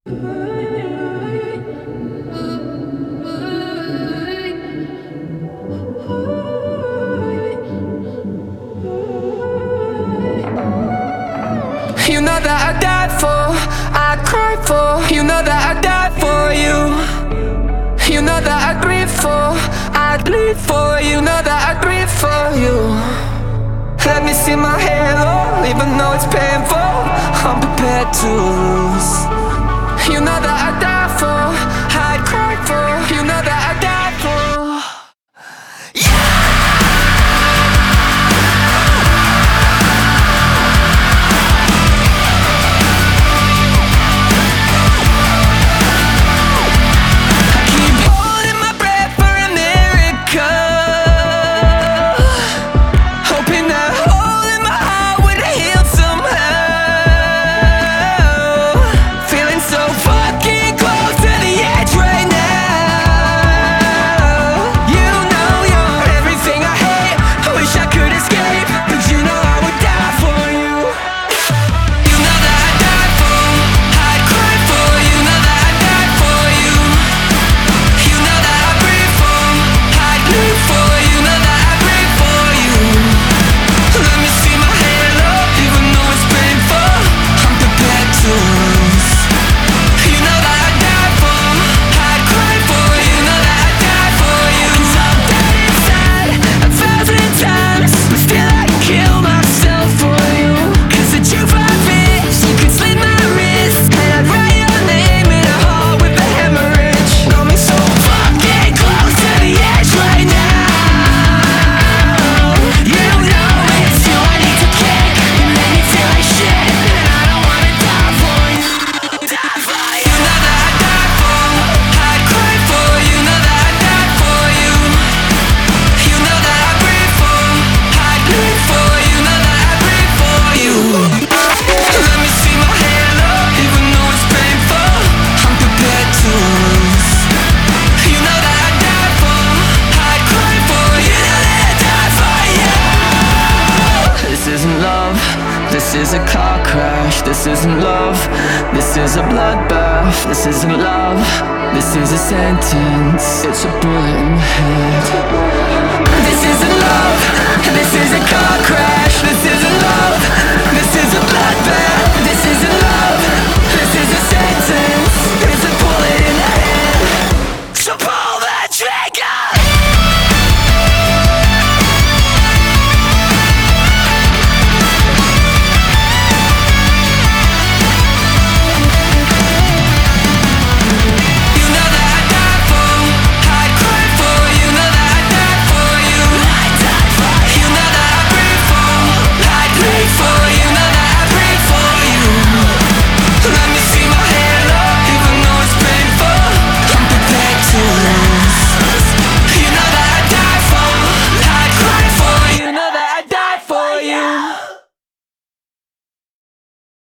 You know that I died for, I cried for. You know that I died for you. You know that I grieve for, I bleed for. You know that I grieve for you. Let me see my halo, even though it's painful. I'm prepared to lose. You know that I died for, I cried for. You know that I died for. This is a car crash, this isn't love. This is a bloodbath, this isn't love. This is a sentence, it's a bullet in the head. This isn't love, this is a car crash. This isn't love, this is a bloodbath. This isn't